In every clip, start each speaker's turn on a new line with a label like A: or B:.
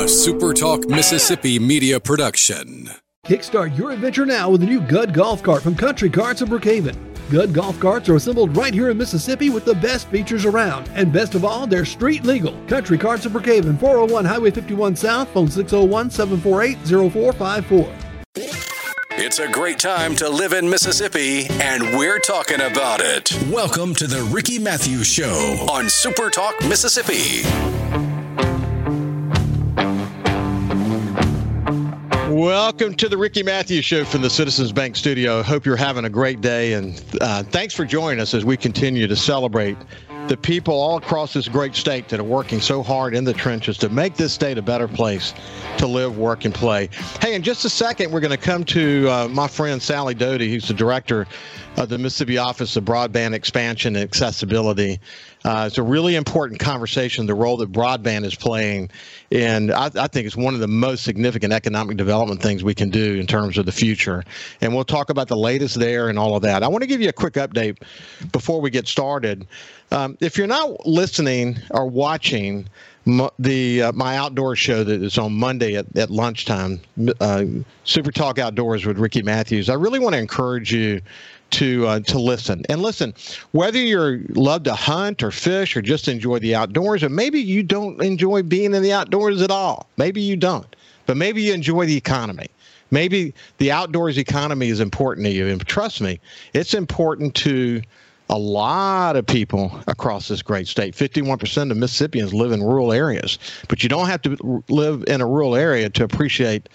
A: SuperTalk Mississippi media production.
B: Kickstart your adventure now with the new Gud Golf Cart from Country Carts of Brookhaven. Gud Golf Carts are assembled right here in Mississippi with the best features around. And best of all, they're street legal. Country Carts of Brookhaven, 401 Highway 51 South, phone 601-748-0454.
A: It's a great time to live in Mississippi, and we're talking about it. Welcome to the Ricky Matthews Show on SuperTalk Mississippi.
C: Welcome to the Ricky Matthews Show from the Citizens Bank studio. Hope you're having a great day, and thanks for joining us as we continue to celebrate the people all across this great state that are working so hard in the trenches to make this state a better place to live, work, and play. Hey, in just a second, we're going to come to my friend Sally Doty, who's the director of the Mississippi Office of Broadband Expansion and Accessibility. It's a really important conversation, the role that broadband is playing, and I think it's one of the most significant economic development things we can do in terms of the future. And we'll talk about the latest there and all of that. I want to give you a quick update before we get started. If you're not listening or watching my outdoor show that is on Monday at lunchtime, Super Talk Outdoors with Ricky Matthews, I really want to encourage you to listen. And listen, whether you love to hunt or fish or just enjoy the outdoors, or maybe you don't enjoy being in the outdoors at all. Maybe you don't, but maybe you enjoy the economy. Maybe the outdoors economy is important to you. And trust me, it's important to a lot of people across this great state. 51% of Mississippians live in rural areas, but you don't have to live in a rural area to appreciate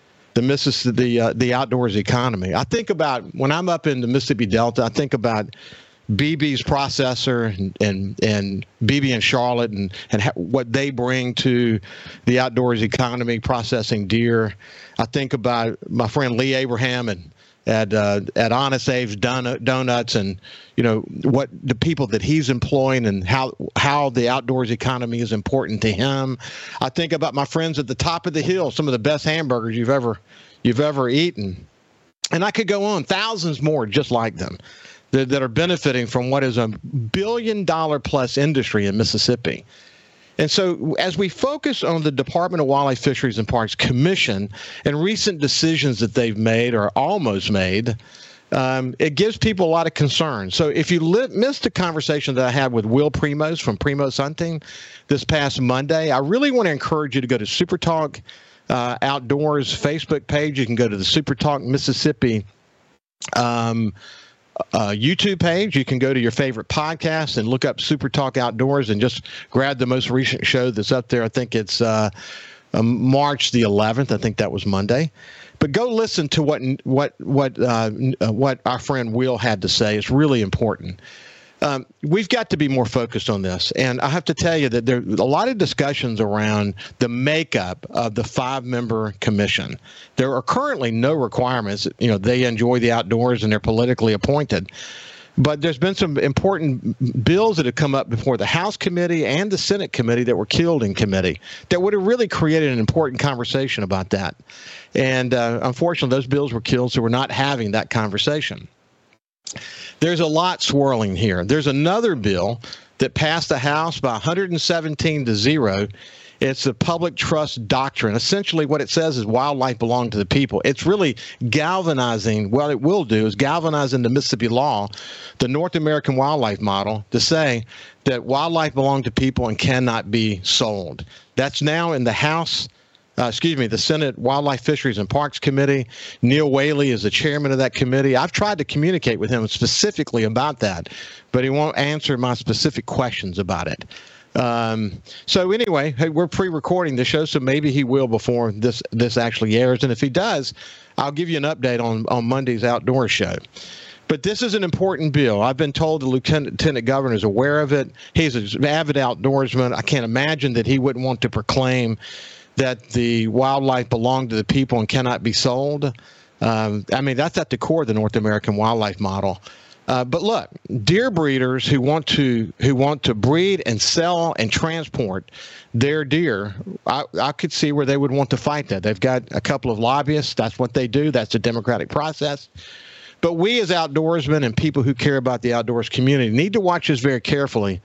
C: the outdoors economy. I think about when I'm up in the Mississippi Delta, I think about BB's processor and BB and Charlotte and what they bring to the outdoors economy, processing deer. I think about my friend Lee Abraham and at Honest Abe's Donuts, and what the people that he's employing and how the outdoors economy is important to him. I think about my friends at the top of the hill, some of the best hamburgers you've ever eaten, and I could go on, thousands more just like them that are benefiting from what is a $1 billion plus industry in Mississippi. And so as we focus on the Department of Wildlife, Fisheries, and Parks Commission and recent decisions that they've made or almost made, it gives people a lot of concern. So if you missed the conversation that I had with Will Primos from Primos Hunting this past Monday, I really want to encourage you to go to SuperTalk Outdoors Facebook page. You can go to the SuperTalk Mississippi YouTube page. You can go to your favorite podcast and look up Super Talk Outdoors and just grab the most recent show that's up there. I think it's March the 11th. I think that was Monday. But go listen to what our friend Will had to say. It's really important. We've got to be more focused on this. And I have to tell you that there are a lot of discussions around the makeup of the 5-member commission. There are currently no requirements. They enjoy the outdoors and they're politically appointed. But there's been some important bills that have come up before the House committee and the Senate committee that were killed in committee that would have really created an important conversation about that. And unfortunately, those bills were killed, so we're not having that conversation. There's a lot swirling here. There's another bill that passed the House by 117-0. It's the public trust doctrine. Essentially, what it says is wildlife belongs to the people. It's really galvanizing. What it will do is galvanize into Mississippi law the North American wildlife model to say that wildlife belongs to people and cannot be sold. That's now in the House. The Senate Wildlife, Fisheries, and Parks Committee. Neil Whaley is the chairman of that committee. I've tried to communicate with him specifically about that, but he won't answer my specific questions about it. So anyway, hey, we're pre-recording the show, so maybe he will before this actually airs. And if he does, I'll give you an update on Monday's outdoor show. But this is an important bill. I've been told the lieutenant governor is aware of it. He's an avid outdoorsman. I can't imagine that he wouldn't want to proclaim that the wildlife belong to the people and cannot be sold. That's at the core of the North American wildlife model. But look, deer breeders who want to breed and sell and transport their deer, I could see where they would want to fight that. They've got a couple of lobbyists. That's what they do. That's a democratic process. But we as outdoorsmen and people who care about the outdoors community need to watch this very carefully,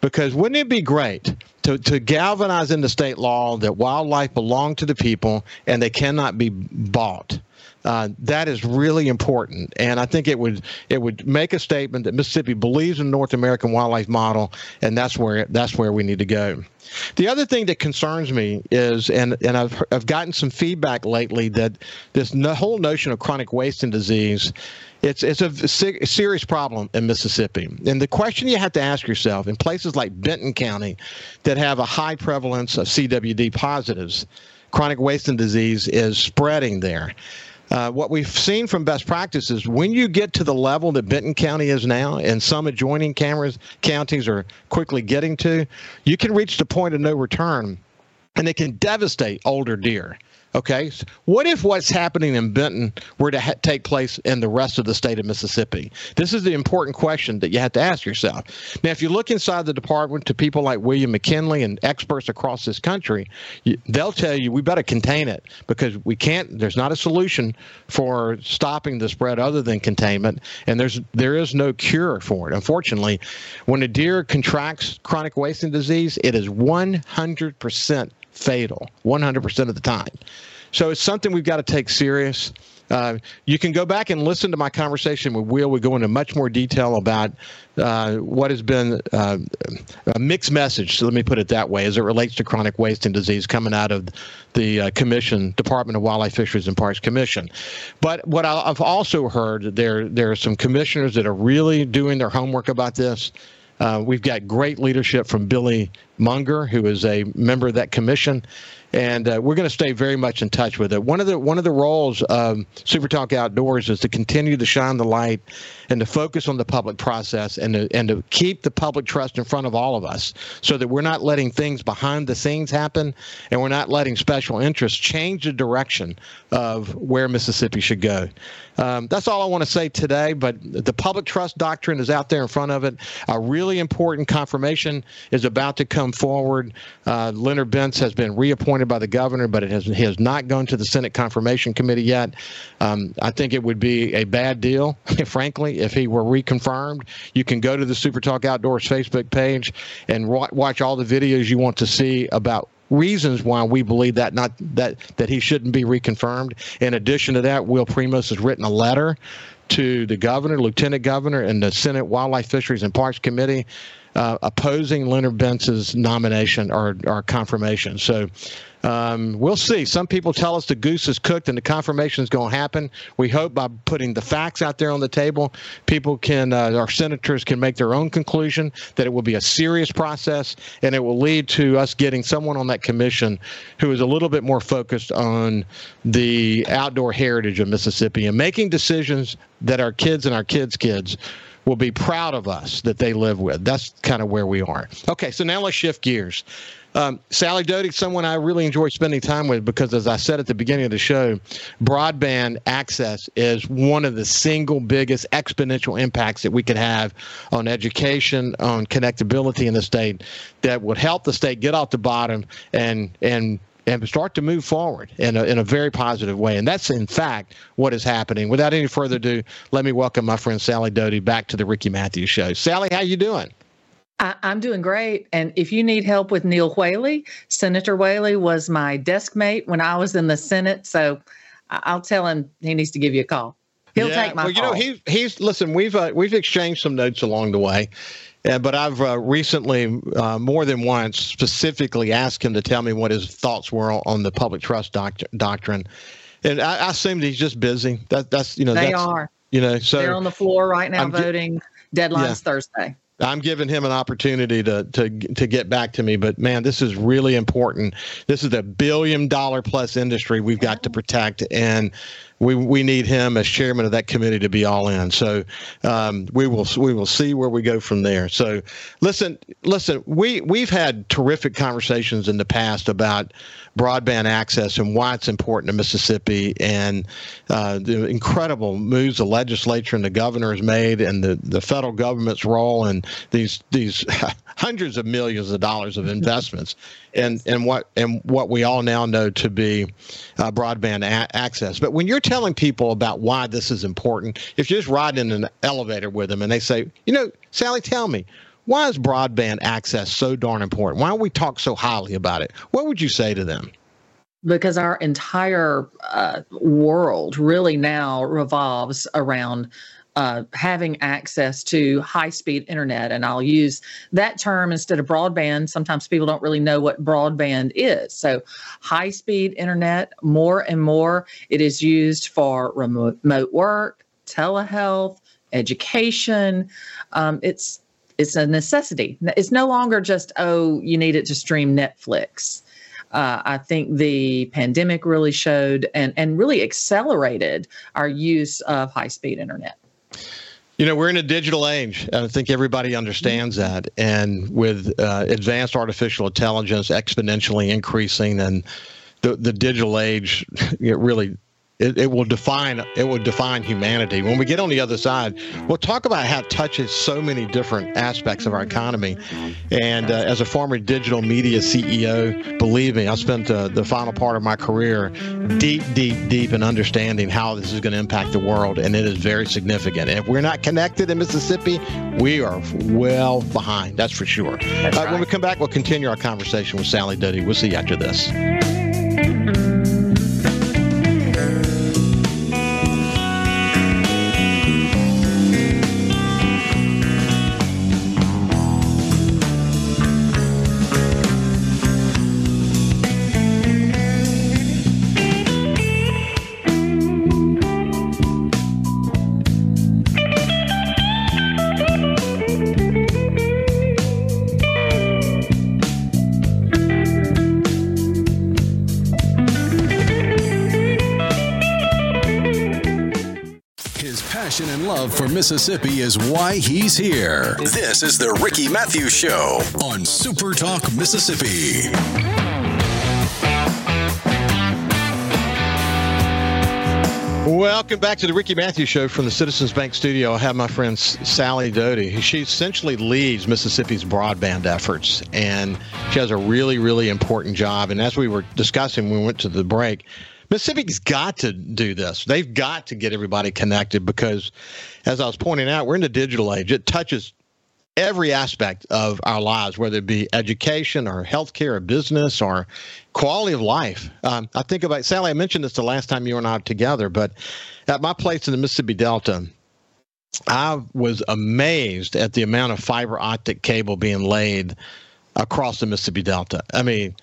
C: because wouldn't it be great to galvanize into state law that wildlife belong to the people and they cannot be bought? That is really important, and I think it would make a statement that Mississippi believes in the North American wildlife model, and that's where we need to go. The other thing that concerns me is, and I've gotten some feedback lately that this whole notion of chronic wasting disease, it's a serious problem in Mississippi. And the question you have to ask yourself, in places like Benton County that have a high prevalence of CWD positives, chronic wasting disease is spreading there. What we've seen from best practices, when you get to the level that Benton County is now, and some adjoining counties are quickly getting to, you can reach the point of no return, and it can devastate older deer. Okay, so what if what's happening in Benton were to take place in the rest of the state of Mississippi? This is the important question that you have to ask yourself. Now, if you look inside the department to people like William McKinley and experts across this country, they'll tell you we better contain it because we can't. There's not a solution for stopping the spread other than containment, and there is no cure for it. Unfortunately, when a deer contracts chronic wasting disease, it is 100% fatal, 100% of the time. So it's something we've got to take serious. You can go back and listen to my conversation with Will. We go into much more detail about what has been a mixed message, so let me put it that way, as it relates to chronic wasting disease coming out of the Commission, Department of Wildlife, Fisheries, and Parks Commission. But what I've also heard, there are some commissioners that are really doing their homework about this. We've got great leadership from Billy Munger, who is a member of that commission, and we're going to stay very much in touch with it. One of the roles of Super Talk Outdoors is to continue to shine the light and to focus on the public process and to keep the public trust in front of all of us, so that we're not letting things behind the scenes happen, and we're not letting special interests change the direction of where Mississippi should go. That's all I want to say today, but the public trust doctrine is out there in front of it. A really important confirmation is about to come forward. Leonard Bentz has been reappointed by the governor, but he has not gone to the Senate Confirmation Committee yet. I think it would be a bad deal, frankly, if he were reconfirmed. You can go to the Super Talk Outdoors Facebook page and watch all the videos you want to see about reasons why we believe that he shouldn't be reconfirmed. In addition to that, Will Primos has written a letter to the governor, lieutenant governor, and the Senate Wildlife, Fisheries, and Parks Committee opposing Leonard Bentz's nomination or confirmation. So we'll see. Some people tell us the goose is cooked and the confirmation is going to happen. We hope by putting the facts out there on the table, people can, our senators can make their own conclusion that it will be a serious process, and it will lead to us getting someone on that commission who is a little bit more focused on the outdoor heritage of Mississippi and making decisions that our kids and our kids' kids will be proud of us that they live with. That's kind of where we are. Okay, so now let's shift gears. Sally Doty, someone I really enjoy spending time with because, as I said at the beginning of the show, broadband access is one of the single biggest exponential impacts that we could have on education, on connectability in the state that would help the state get off the bottom and start to move forward in a very positive way. And that's, in fact, what is happening. Without any further ado, let me welcome my friend Sally Doty back to the Ricky Matthews Show. Sally, how you doing?
D: I'm doing great. And if you need help with Neil Whaley, Senator Whaley was my desk mate when I was in the Senate. So I'll tell him he needs to give you a call. He'll take my call. He's listen,
C: we've exchanged some notes along the way. But I've recently, more than once, specifically asked him to tell me what his thoughts were on the public trust doctrine. And I assumed he's just busy. They
D: are.
C: So
D: they're on the floor right now voting. Deadline's Thursday.
C: I'm giving him an opportunity to get back to me, but man, this is really important. This is a $1 billion plus industry we've got to protect, and we need him as chairman of that committee to be all in. So we will see where we go from there. So listen, we've had terrific conversations in the past about broadband access and why it's important to Mississippi, and the incredible moves the legislature and the governor has made, and the federal government's role, and these hundreds of millions of dollars of investments, and what we all now know to be broadband access. But when you're telling people about why this is important, if you're just riding in an elevator with them and they say, Sally, tell me, why is broadband access so darn important? Why don't we talk so highly about it? What would you say to them?
D: Because our entire world really now revolves around having access to high-speed internet. And I'll use that term instead of broadband. Sometimes people don't really know what broadband is. So high-speed internet, more and more, it is used for remote work, telehealth, education. It's a necessity. It's no longer just, you need it to stream Netflix. I think the pandemic really showed and really accelerated our use of high-speed internet.
C: We're in a digital age, and I think everybody understands that. And with advanced artificial intelligence exponentially increasing, and the digital age, it will define humanity. When we get on the other side, we'll talk about how it touches so many different aspects of our economy. And as a former digital media CEO, believe me, I spent the final part of my career deep in understanding how this is going to impact the world, and it is very significant. And if we're not connected in Mississippi, we are well behind. That's for sure.
D: That's right.
C: When we come back, we'll continue our conversation with Sally Doty. We'll see you after this.
A: Passion and love for Mississippi is why he's here. This is the Ricky Matthews Show on Super Talk Mississippi.
C: Welcome back to the Ricky Matthews Show from the Citizens Bank studio. I have my friend Sally Doty. She essentially leads Mississippi's broadband efforts, and she has a really, really important job. And as we were discussing when we went to the break, Mississippi's got to do this. They've got to get everybody connected because, as I was pointing out, we're in the digital age. It touches every aspect of our lives, whether it be education or healthcare or business or quality of life. I think about, Sally, I mentioned this the last time you and I were together, but at my place in the Mississippi Delta, I was amazed at the amount of fiber optic cable being laid across the Mississippi Delta. I mean,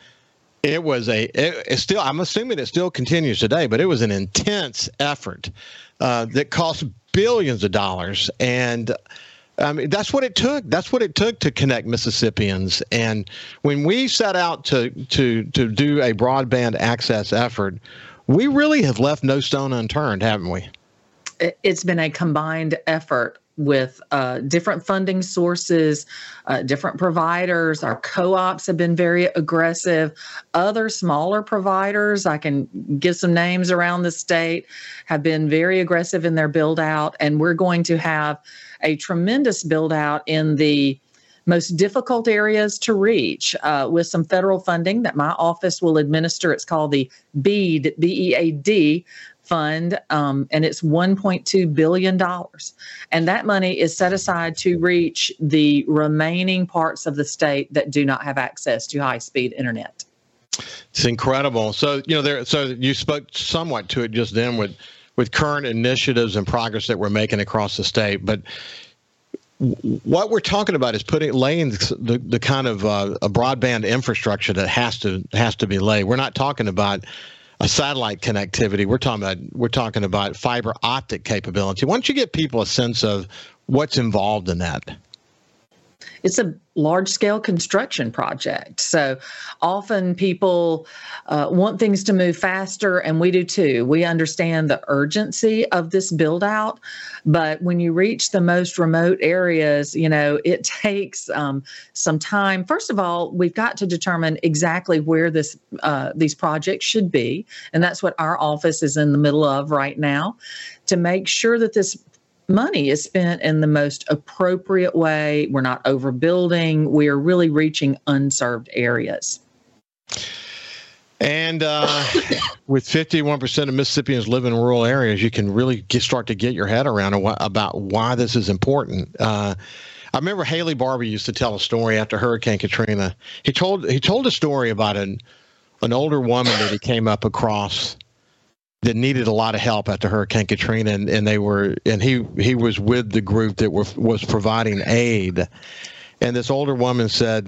C: it's still, I'm assuming it still continues today, but it was an intense effort that cost billions of dollars. And I mean, that's what it took. That's what it took to connect Mississippians. And when we set out to do a broadband access effort, we really have left no stone unturned, haven't we?
D: It's been a combined effort with different funding sources, different providers. Our co-ops have been very aggressive. Other smaller providers, I can give some names around the state, have been very aggressive in their build out. And we're going to have a tremendous build out in the most difficult areas to reach with some federal funding that my office will administer. It's called the BEAD, B-E-A-D fund, and it's $1.2 billion. And that money is set aside to reach the remaining parts of the state that do not have access to high-speed internet.
C: It's incredible. So, so you spoke somewhat to it just then with current initiatives and progress that we're making across the state. But what we're talking about is laying the kind of a broadband infrastructure that has to be laid. We're not talking about a satellite connectivity. We're talking about fiber optic capability. Why don't you give people a sense of what's involved in that?
D: It's a large-scale construction project. So often people want things to move faster, and we do too. We understand the urgency of this build-out, but when you reach the most remote areas, it takes some time. First of all, we've got to determine exactly where these projects should be, and that's what our office is in the middle of right now, to make sure that this money is spent in the most appropriate way. We're not overbuilding. We are really reaching unserved areas.
C: And with 51% of Mississippians live in rural areas, you can really start to get your head around about why this is important. I remember Haley Barbour used to tell a story after Hurricane Katrina. He told a story about an older woman that he came up across that needed a lot of help after Hurricane Katrina, and he was with the group that was providing aid. And this older woman said,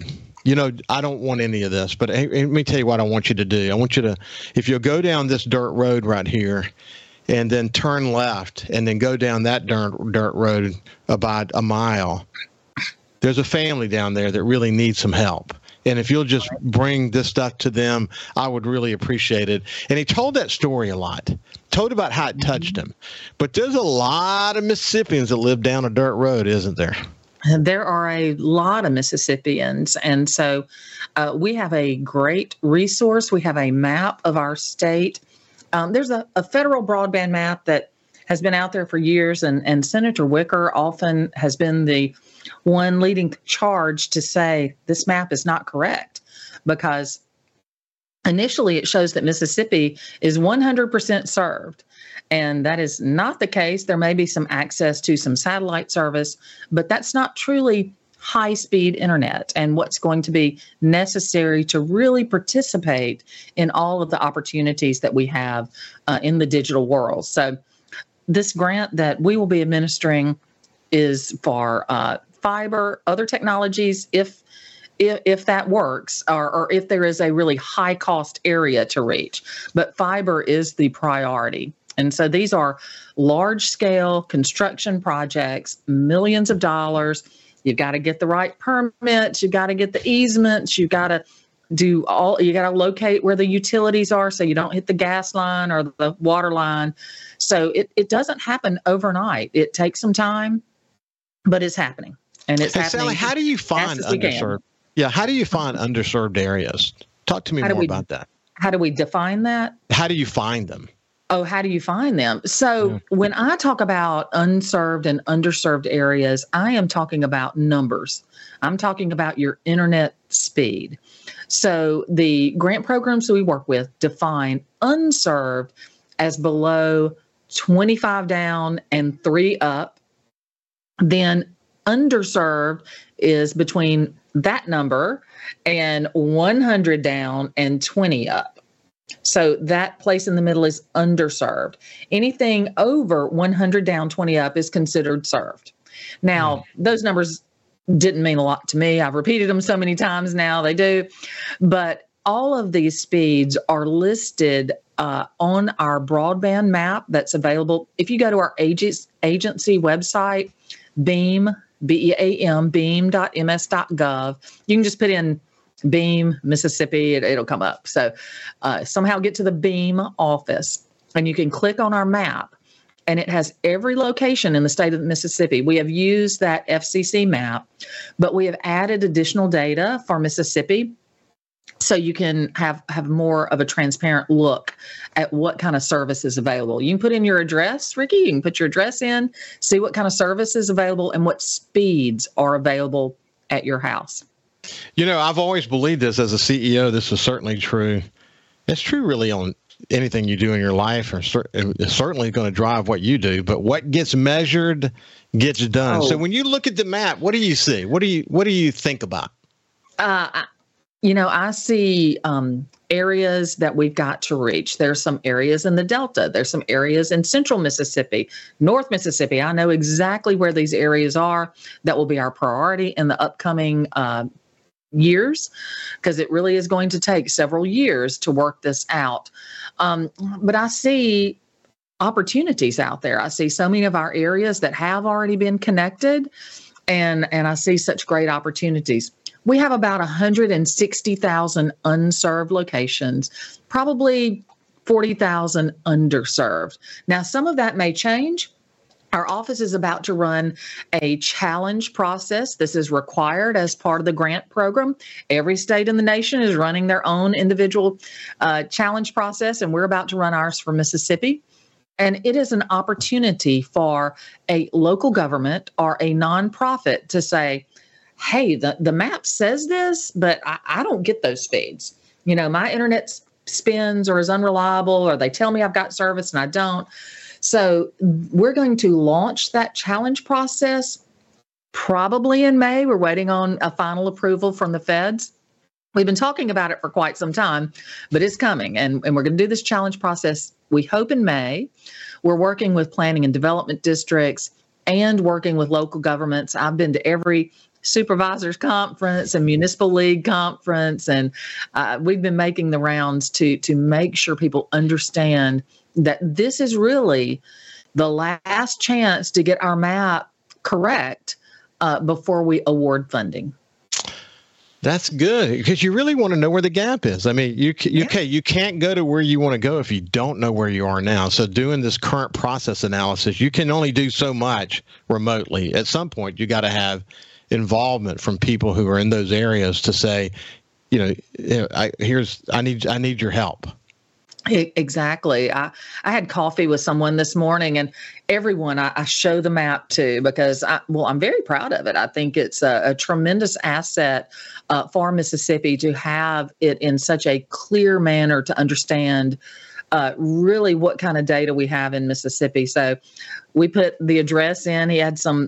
C: I don't want any of this, but hey, let me tell you what I want you to do. I want you to, if you'll go down this dirt road right here and then turn left and then go down that dirt road about a mile, there's a family down there that really needs some help. And if you'll just bring this stuff to them, I would really appreciate it. And he told that story a lot, told about how it touched him. But there's a lot of Mississippians that live down a dirt road, isn't there?
D: There are a lot of Mississippians. And so we have a great resource. We have a map of our state. There's a federal broadband map that has been out there for years. And Senator Wicker often has been the one leading the charge to say this map is not correct, because initially it shows that Mississippi is 100% served. And that is not the case. There may be some access to some satellite service, but that's not truly high-speed internet and what's going to be necessary to really participate in all of the opportunities that we have in the digital world. So this grant that we will be administering is for fiber, other technologies, if that works, or if there is a really high-cost area to reach. But fiber is the priority. And so these are large-scale construction projects, millions of dollars. You've got to get the right permits. You've got to get the easements. You've got to you got to locate where the utilities are so you don't hit the gas line or the water line. So it doesn't happen overnight. It takes some time, but it's happening. And it's happening.
C: Sally, how do you find underserved? Yeah, how do you find underserved areas? Talk to me more about that.
D: How do we define that?
C: How do you find them?
D: Oh, how do you find them? So when I talk about unserved and underserved areas, I am talking about numbers. I'm talking about your internet speed. So the grant programs that we work with define unserved as below 25 down and 3 up. Then underserved is between that number and 100 down and 20 up. So that place in the middle is underserved. Anything over 100 down, 20 up is considered served. Now, those numbers didn't mean a lot to me. I've repeated them so many times now, they do. But all of these speeds are listed on our broadband map that's available. If you go to our agency website, BEAM, B-E-A-M, beam.ms.gov, you can just put in Beam, Mississippi, it'll come up. So somehow get to the Beam office and you can click on our map and it has every location in the state of Mississippi. We have used that FCC map, but we have added additional data for Mississippi so you can have more of a transparent look at what kind of service is available. You can put in your address, Ricky, you can put your address in, see what kind of service is available and what speeds are available at your house.
C: I've always believed this as a CEO. This is certainly true. It's true really on anything you do in your life, or it's certainly going to drive what you do. But what gets measured gets done. So when you look at the map, what do you see? What do you think about?
D: I see areas that we've got to reach. There's some areas in the Delta. There's some areas in central Mississippi, North Mississippi. I know exactly where these areas are. That will be our priority in the upcoming years, because it really is going to take several years to work this out. But I see opportunities out there. I see so many of our areas that have already been connected, and I see such great opportunities. We have about 160,000 unserved locations, probably 40,000 underserved. Now, some of that may change. Our office is about to run a challenge process. This is required as part of the grant program. Every state in the nation is running their own individual challenge process, and we're about to run ours for Mississippi. And it is an opportunity for a local government or a nonprofit to say, hey, the map says this, but I don't get those speeds. My internet spins or is unreliable, or they tell me I've got service and I don't. So we're going to launch that challenge process probably in May. We're waiting on a final approval from the feds. We've been talking about it for quite some time, but it's coming, and we're going to do this challenge process, we hope, in May. We're working with planning and development districts and working with local governments. I've been to every supervisors conference and municipal league conference, and we've been making the rounds to make sure people understand that this is really the last chance to get our map correct before we award funding.
C: That's good, because you really want to know where the gap is. I mean, you can't go to where you want to go if you don't know where you are now. So doing this current process analysis, you can only do so much remotely. At some point, you got to have involvement from people who are in those areas to say, I need your help.
D: Exactly. I had coffee with someone this morning, and everyone I show the map to, because I'm very proud of it. I think it's a tremendous asset for Mississippi to have it in such a clear manner to understand really what kind of data we have in Mississippi. So we put the address in. He had some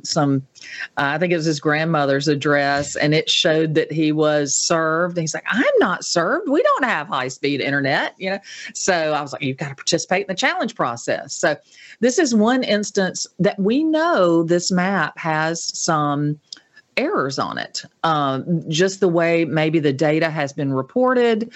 D: I think it was his grandmother's address, and it showed that he was served. And he's like, I'm not served. We don't have high-speed internet, So I was like, you've got to participate in the challenge process. So this is one instance that we know this map has some errors on it, just the way maybe the data has been reported.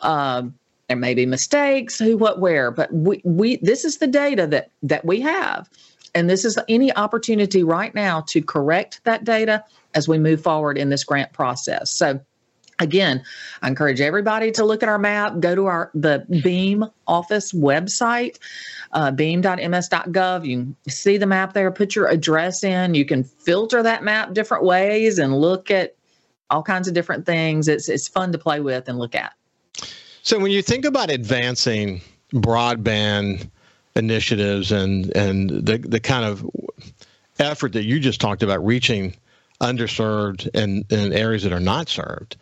D: There may be mistakes, who, what, where, but we this is the data that we have. And this is any opportunity right now to correct that data as we move forward in this grant process. So again, I encourage everybody to look at our map, go to the BEAM office website, beam.ms.gov. You can see the map there, put your address in. You can filter that map different ways and look at all kinds of different things. It's fun to play with and look at.
C: So when you think about advancing broadband initiatives and the kind of effort that you just talked about, reaching underserved and areas that are not served,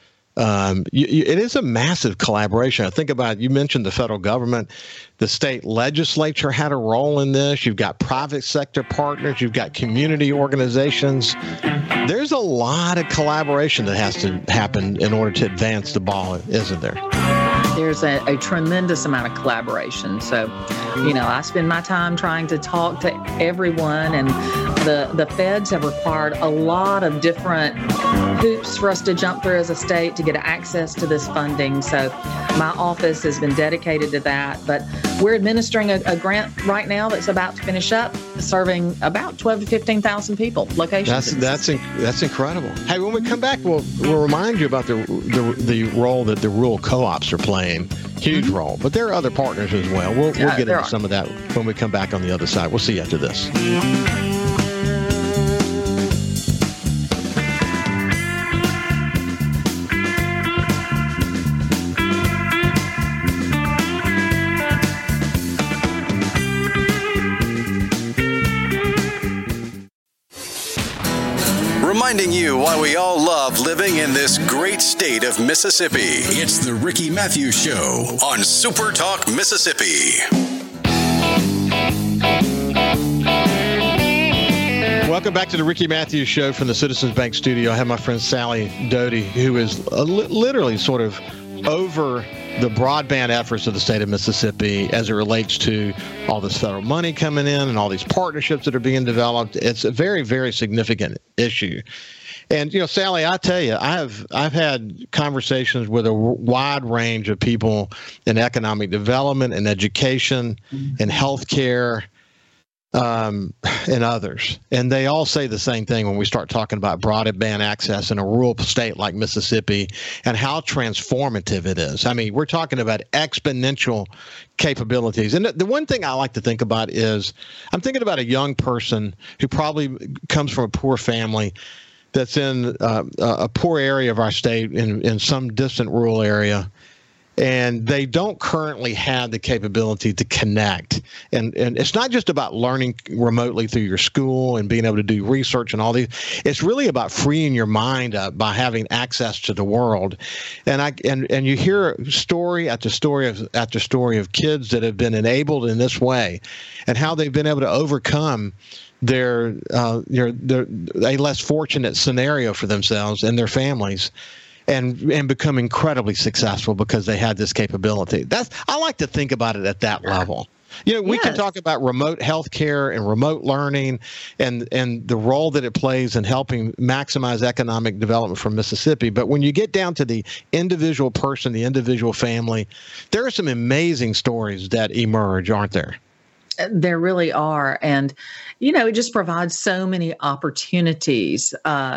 C: it is a massive collaboration. I think about, you mentioned the federal government, the state legislature had a role in this. You've got private sector partners, you've got community organizations. There's a lot of collaboration that has to happen in order to advance the ball, isn't there?
D: There's a tremendous amount of collaboration. So, I spend my time trying to talk to everyone, and the feds have required a lot of different hoops for us to jump through as a state to get access to this funding. So my office has been dedicated to that. But we're administering a grant right now that's about to finish up, serving about 12 to 15,000 people, locations.
C: That's incredible. Hey, when we come back, we'll remind you about the role that the rural co-ops are playing. Huge role. But there are other partners as well. We'll get into some of that when we come back on the other side. We'll see you after this.
A: Reminding you why we all love living in this great state of Mississippi. It's the Ricky Matthews Show on Super Talk Mississippi.
C: Welcome back to the Ricky Matthews Show from the Citizens Bank studio. I have my friend Sally Doty, who is literally sort of over the broadband efforts of the state of Mississippi as it relates to all this federal money coming in and all these partnerships that are being developed. It's a very, very significant issue. And, Sally, I tell you, I've had conversations with a wide range of people in economic development and education and healthcare, and others. And they all say the same thing when we start talking about broadband access in a rural state like Mississippi and how transformative it is. I mean, we're talking about exponential capabilities. And the one thing I like to think about is I'm thinking about a young person who probably comes from a poor family that's in a poor area of our state in some distant rural area. And they don't currently have the capability to connect. And it's not just about learning remotely through your school and being able to do research and all these. It's really about freeing your mind up by having access to the world. And you hear story after story of kids that have been enabled in this way and how they've been able to overcome they're a less fortunate scenario for themselves and their families, and become incredibly successful because they had this capability. I like to think about it at that level. We can talk about remote healthcare and remote learning and the role that it plays in helping maximize economic development for Mississippi. But when you get down to the individual person, the individual family, there are some amazing stories that emerge, aren't there?
D: There really are. And, it just provides so many opportunities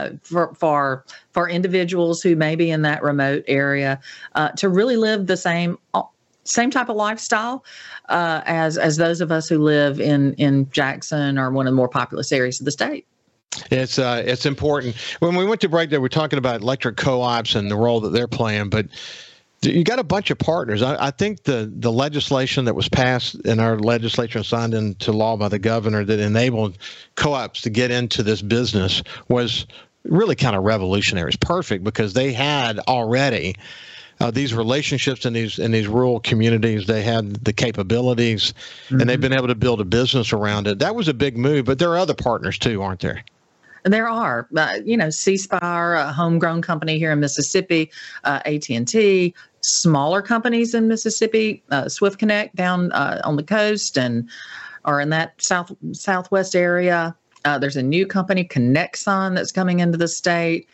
D: for individuals who may be in that remote area to really live the same type of lifestyle as those of us who live in Jackson or one of the more populous areas of the state.
C: It's important. When we went to break there, we're talking about electric co-ops and the role that they're playing, but you got a bunch of partners. I think the legislation that was passed in our legislature and signed into law by the governor that enabled co-ops to get into this business was really kind of revolutionary. It's perfect because they had already these relationships in these rural communities. They had the capabilities, and they've been able to build a business around it. That was a big move, but there are other partners too, aren't there?
D: There are, C Spire, a homegrown company here in Mississippi, AT&T, smaller companies in Mississippi, Swift Connect down on the coast or in that southwest area. There's a new company, Connexon, that's coming into the state.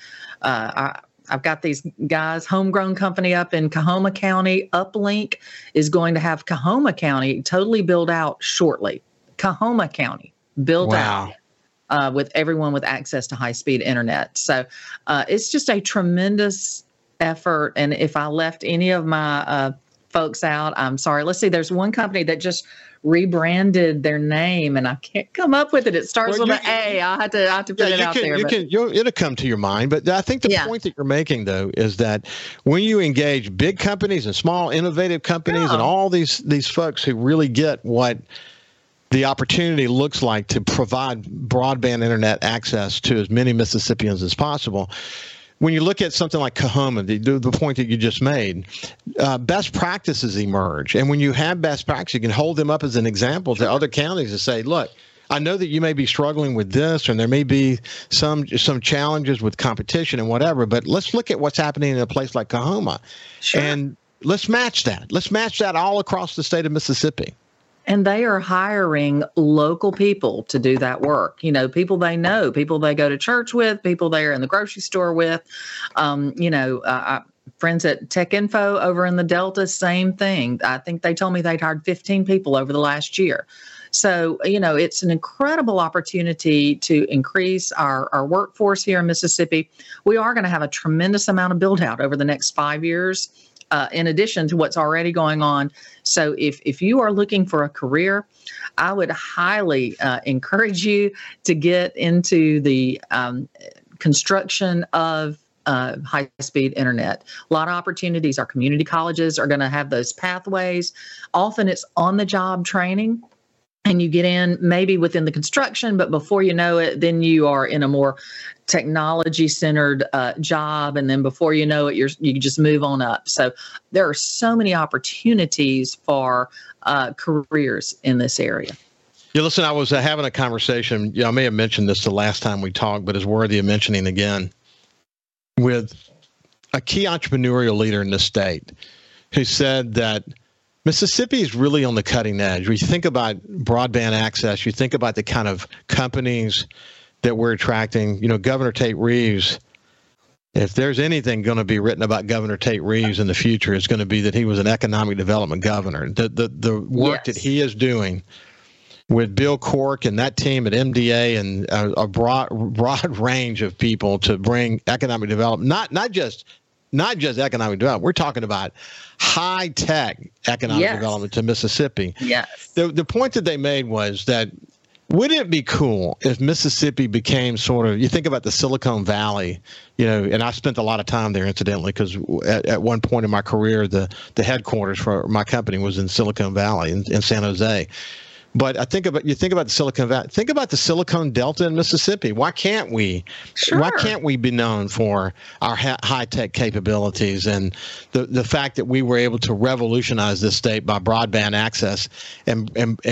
D: I've got these guys, homegrown company up in Coahoma County. Uplink is going to have Coahoma County totally built out shortly. Coahoma County built out. With everyone with access to high-speed internet. So it's just a tremendous effort. And if I left any of my folks out, I'm sorry. Let's see. There's one company that just rebranded their name, and I can't come up with it. It starts with an A. I have to put it out there.
C: It'll come to your mind. But I think the point that you're making, though, is that when you engage big companies and small, innovative companies and all these folks who really get what the opportunity looks like to provide broadband internet access to as many Mississippians as possible. When you look at something like Coahoma, the point that you just made, best practices emerge. And when you have best practices, you can hold them up as an example to other counties and say, look, I know that you may be struggling with this, and there may be some challenges with competition and whatever, but let's look at what's happening in a place like Coahoma. Sure. And let's match that. Let's match that all across the state of Mississippi.
D: And they are hiring local people to do that work. People they know, people they go to church with, people they're in the grocery store with. Friends at Tech Info over in the Delta, same thing. I think they told me they'd hired 15 people over the last year. So, it's an incredible opportunity to increase our workforce here in Mississippi. We are going to have a tremendous amount of build out over the next 5 years. In addition to what's already going on. So if you are looking for a career, I would highly encourage you to get into the construction of high-speed internet. A lot of opportunities. Our community colleges are going to have those pathways. Often it's on-the-job training. And you get in maybe within the construction, but before you know it, then you are in a more technology-centered job. And then before you know it, you just move on up. So there are so many opportunities for careers in this area.
C: Listen, I was having a conversation. I may have mentioned this the last time we talked, but it's worthy of mentioning again, with a key entrepreneurial leader in the state who said that Mississippi is really on the cutting edge. When you think about broadband access, you think about the kind of companies that we're attracting. Governor Tate Reeves, if there's anything going to be written about Governor Tate Reeves in the future, it's going to be that he was an economic development governor. The work that he is doing with Bill Cork and that team at MDA and a broad range of people to bring economic development, not just economic development. We're talking about high-tech economic development to Mississippi.
D: Yes.
C: The point that they made was that wouldn't it be cool if Mississippi became sort of, you think about the Silicon Valley, and I spent a lot of time there, incidentally, because at one point in my career, the headquarters for my company was in Silicon Valley in San Jose. But you think about the Silicon Valley. Think about the Silicon Delta in Mississippi. Why can't we?
D: Sure.
C: Why can't we be known for our high tech capabilities and the fact that we were able to revolutionize this state by broadband access and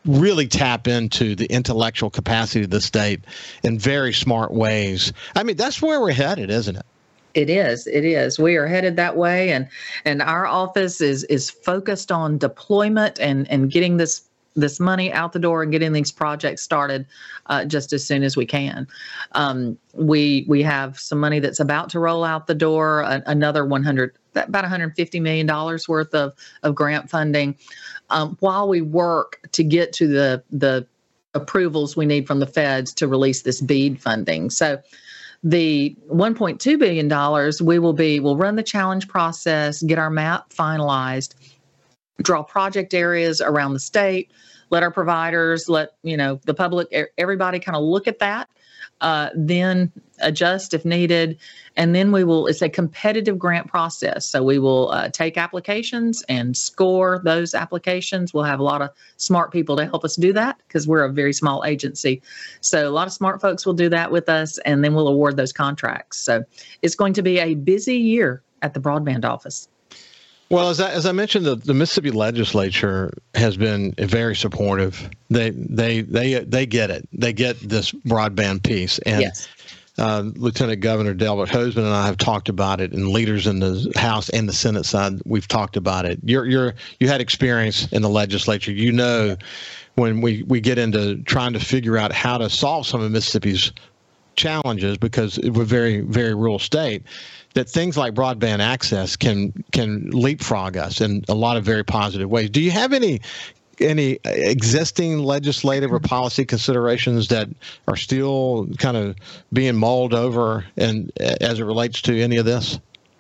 C: really tap into the intellectual capacity of the state in very smart ways. I mean, that's where we're headed, isn't it?
D: It is. It is. We are headed that way, and our office is focused on deployment and getting this money out the door and getting these projects started just as soon as we can. We have some money that's about to roll out the door, another about $150 million worth of grant funding, while we work to get to the approvals we need from the feds to release this BEAD funding. So the $1.2 billion, we'll run the challenge process, get our map finalized, draw project areas around the state, let our providers, the public, everybody kind of look at that, then adjust if needed. And then it's a competitive grant process. So we will take applications and score those applications. We'll have a lot of smart people to help us do that because we're a very small agency. So a lot of smart folks will do that with us, and then we'll award those contracts. So it's going to be a busy year at the broadband office.
C: Well, as I mentioned, the Mississippi legislature has been very supportive. They get it. They get this broadband piece. And yes. Lieutenant Governor Delbert Hosemann and I have talked about it, and leaders in the House and the Senate side, we've talked about it. You had experience in the legislature. You know, when we get into trying to figure out how to solve some of Mississippi's challenges, because we're a very, very rural state, that things like broadband access can leapfrog us in a lot of very positive ways. Do you have any existing legislative or policy considerations that are still kind of being mulled over, and as it relates to any of this?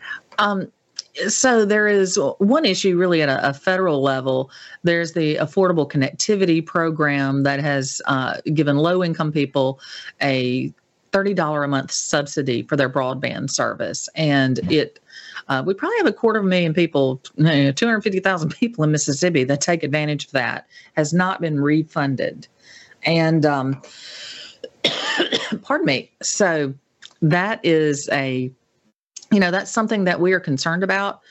D: So there is one issue really at a federal level. There's the Affordable Connectivity Program that has given low-income people a $30 a month subsidy for their broadband service. And we probably have 250,000 people, 250,000 people in Mississippi that take advantage of that. Has not been refunded. And pardon me. So that is that's something that we are concerned about.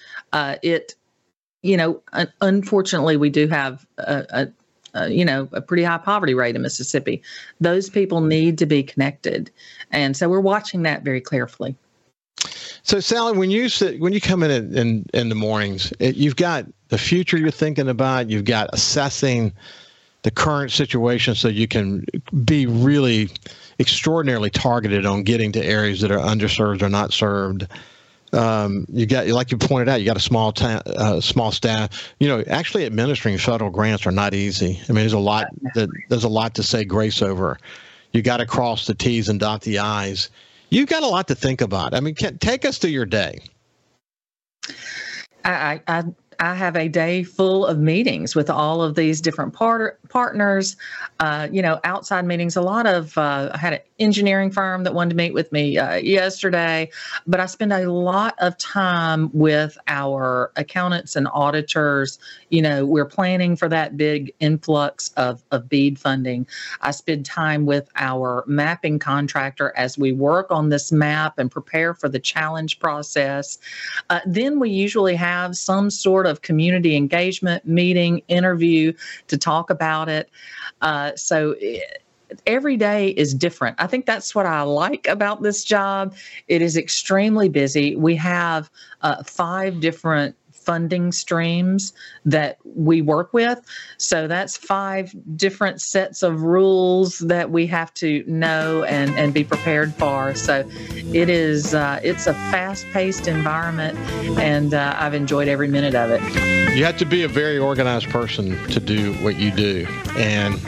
D: Unfortunately, we do have a pretty high poverty rate in Mississippi. Those people need to be connected. And so we're watching that very carefully.
C: So, Sally, when you come in the mornings, you've got the future you're thinking about, you've got assessing the current situation so you can be really extraordinarily targeted on getting to areas that are underserved or not served. You got, like you pointed out, you got a small staff. Actually administering federal grants are not easy. I mean, there's a lot to say grace over. You got to cross the T's and dot the I's. You've got a lot to think about. I mean, take us through your day.
D: I have a day full of meetings with all of these different partners, outside meetings. A lot of, I had an engineering firm that wanted to meet with me yesterday, but I spend a lot of time with our accountants and auditors. We're planning for that big influx of BEAD funding. I spend time with our mapping contractor as we work on this map and prepare for the challenge process. Then we usually have some sort of community engagement meeting, interview to talk about it. So every day is different. I think that's what I like about this job. It is extremely busy. We have 5 different funding streams that we work with. So that's 5 different sets of rules that we have to know and be prepared for. So it is, it's a fast-paced environment, and I've enjoyed every minute of it.
C: You have to be a very organized person to do what you do. And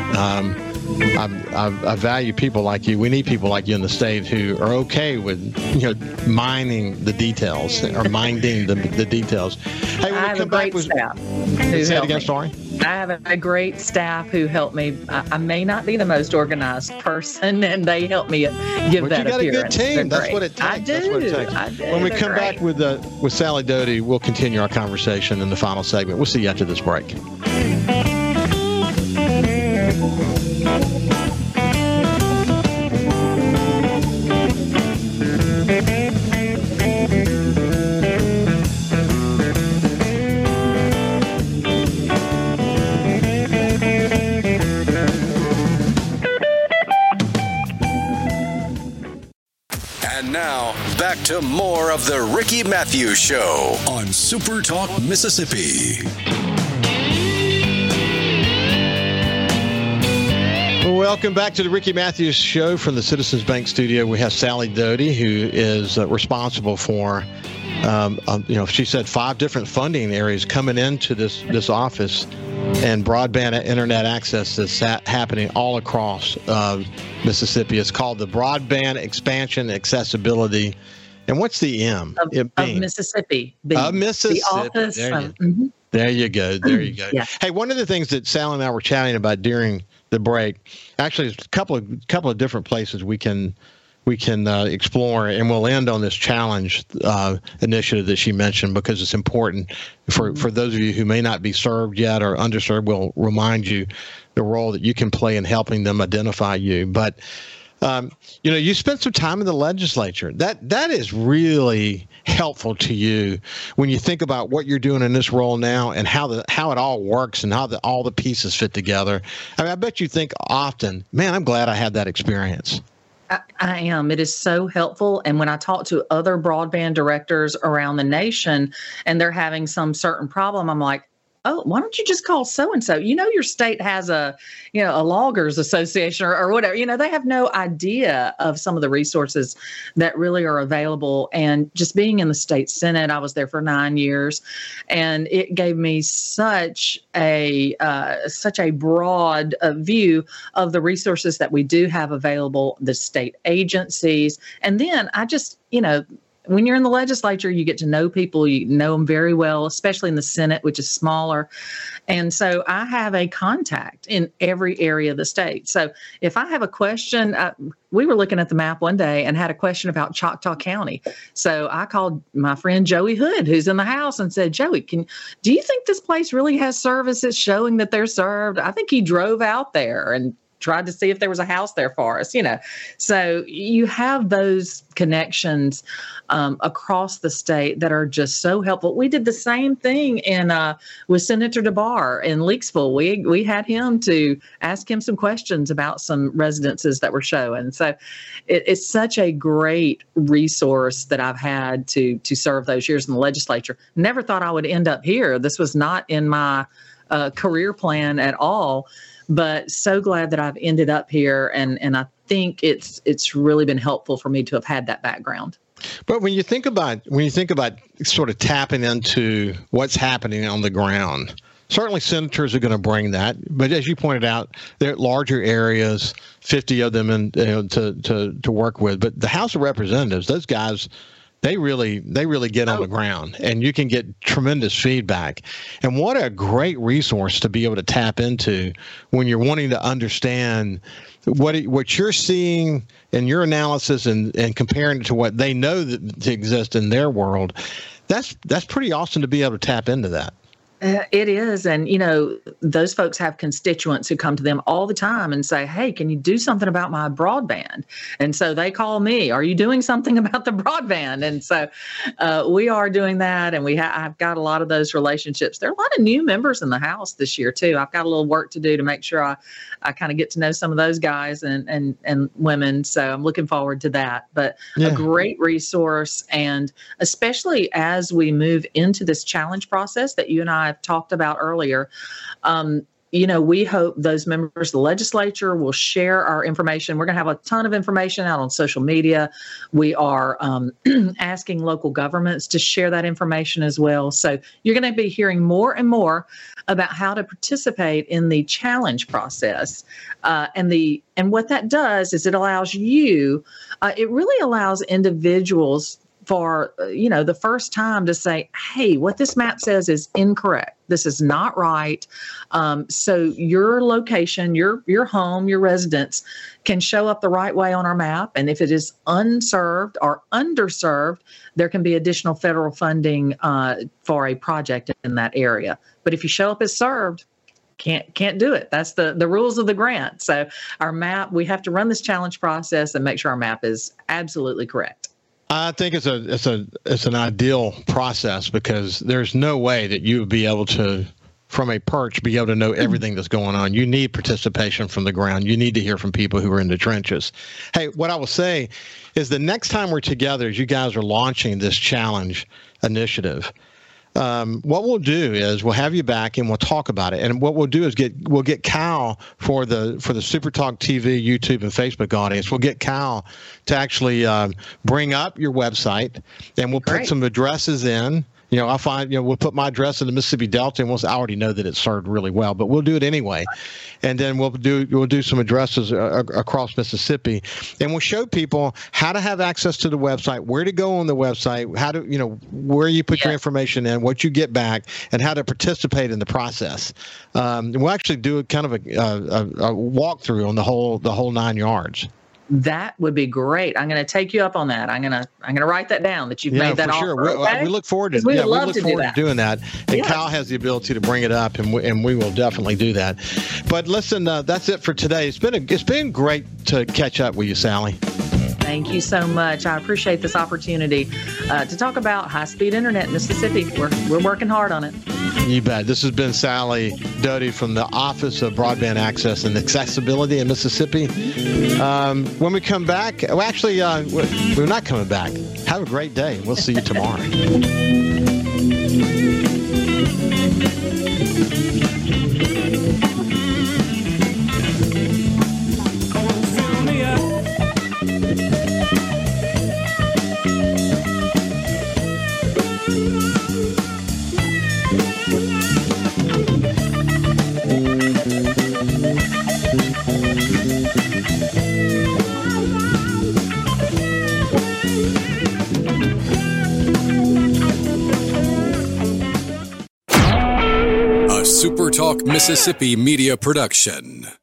C: I value people like you. We need people like you in the state who are okay with, mining the details or minding the details. Hey,
D: I have a great staff.
C: Say it again, sorry.
D: I have a great staff who help me. I may not be the most organized person, and they help me give that appearance.
C: But you got a good team. That's what it takes.
D: I do.
C: That's what it takes.
D: I do.
C: When we come back with Sally Doty, we'll continue our conversation in the final segment. We'll see you after this break.
A: Now, back to more of the Ricky Matthews Show on Super Talk Mississippi.
C: Welcome back to the Ricky Matthews Show from the Citizens Bank studio. We have Sally Doty, who is responsible for, she said 5 different funding areas coming into this office, and broadband internet access that's happening all across Mississippi. It's called the Broadband Expansion Accessibility. And what's the M?
D: Of Mississippi.
C: Of Mississippi.
D: The office.
C: There you go. There you go. Yeah. Hey, one of the things that Sal and I were chatting about during the break, actually, there's a couple of different places we can explore, and we'll end on this challenge initiative that she mentioned, because it's important for those of you who may not be served yet or underserved. We'll remind you the role that you can play in helping them identify you. But you spent some time in the legislature. That is really helpful to you when you think about what you're doing in this role now and how it all works and how all the pieces fit together. I mean, I bet you think often, man, I'm glad I had that experience.
D: I am. It is so helpful. And when I talk to other broadband directors around the nation and they're having some certain problem, I'm like, oh, why don't you just call so-and-so? Your state has a loggers association or whatever. They have no idea of some of the resources that really are available. And just being in the state Senate, I was there for 9 years, and it gave me such a broad view of the resources that we do have available, the state agencies. And then I just, when you're in the legislature, you get to know people, you know them very well, especially in the Senate, which is smaller. And so I have a contact in every area of the state. So if I have a question, we were looking at the map one day and had a question about Choctaw County. So I called my friend Joey Hood, who's in the House, and said, Joey, do you think this place really has services showing that they're served? I think he drove out there and tried to see if there was a house there for us, So you have those connections across the state that are just so helpful. We did the same thing with Senator DeBar in Leakesville. We had him to ask him some questions about some residences that were showing. So it's such a great resource that I've had to serve those years in the legislature. Never thought I would end up here. This was not in my career plan at all. But so glad that I've ended up here, and I think it's really been helpful for me to have had that background.
C: But when you think about sort of tapping into what's happening on the ground, certainly senators are going to bring that. But as you pointed out, there are larger areas, 50 of them, to work with. But the House of Representatives, those guys, they really get on the ground, and you can get tremendous feedback. And what a great resource to be able to tap into when you're wanting to understand what you're seeing in your analysis and comparing it to what they know that to exist in their world. That's pretty awesome to be able to tap into that.
D: It is. And, those folks have constituents who come to them all the time and say, hey, can you do something about my broadband? And so they call me, are you doing something about the broadband? And so we are doing that. And I've got a lot of those relationships. There are a lot of new members in the House this year, too. I've got a little work to do to make sure I kind of get to know some of those guys and women. So I'm looking forward to that. But a great resource. And especially as we move into this challenge process that you and I have talked about earlier, we hope those members of the legislature will share our information. We're going to have a ton of information out on social media. We are asking local governments to share that information as well. So you're going to be hearing more and more about how to participate in the challenge process. And what that does is it allows it really allows individuals for, the first time to say, hey, what this map says is incorrect. This is not right. So your location, your home, your residence can show up the right way on our map. And if it is unserved or underserved, there can be additional federal funding for a project in that area. But if you show up as served, can't do it. That's the rules of the grant. So our map, we have to run this challenge process and make sure our map is absolutely correct.
C: I think it's an ideal process, because there's no way that you would be able to from a perch be able to know everything that's going on. You need participation from the ground. You need to hear from people who are in the trenches. Hey, what I will say is the next time we're together, as you guys are launching this challenge initiative, what we'll do is we'll have you back and we'll talk about it. And what we'll do is we'll get Cal for the Super Talk TV, YouTube, and Facebook audience. We'll get Cal to actually bring up your website, and we'll put some addresses in. I'll find, we'll put my address in the Mississippi Delta, and I already know that it's served really well, but we'll do it anyway. And then we'll do some addresses across Mississippi, and we'll show people how to have access to the website, where to go on the website, how to, where you put your information in, what you get back, and how to participate in the process. We'll actually do kind of a walkthrough on the whole 9 yards.
D: That would be great. I'm going to take you up on that. I'm going to write that down that you've made that offer.
C: Sure.
D: Okay?
C: We look forward to doing that. And Cal has the ability to bring it up, and we will definitely do that. But listen, that's it for today. It's been great to catch up with you, Sally.
D: Thank you so much. I appreciate this opportunity to talk about high-speed internet in Mississippi. We're working hard on it.
C: You bet. This has been Sally Doty from the Office of Broadband Access and Accessibility in Mississippi. When we come back, well, actually, we're not coming back. Have a great day. We'll see you tomorrow.
A: Super Talk Mississippi Media Production.